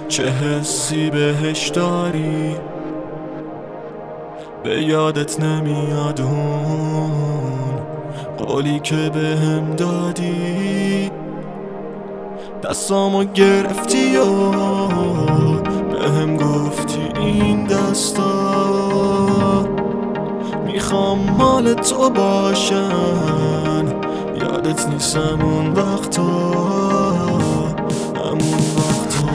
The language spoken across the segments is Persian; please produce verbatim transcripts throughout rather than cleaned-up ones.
چه حسی بهش داری، به یادت نمیاد اون قولی که بهم دادی؟ دستامو گرفتی و بهم گفتی این دستا میخوام مال تو باشن. یادت نیستم اون وقتا، همون وقتا.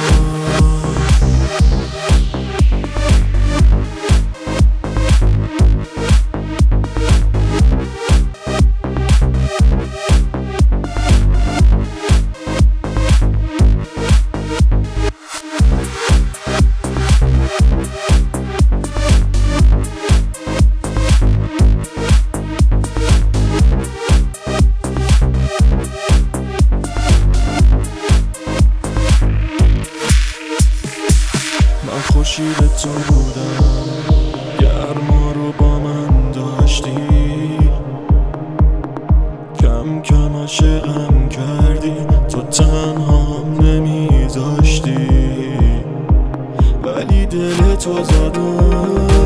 خورشید تو بودم، گرما رو با من داشتی، کم کم عاشقم کردی، تو تنهام نمیذاشتی، ولی دل تو زدم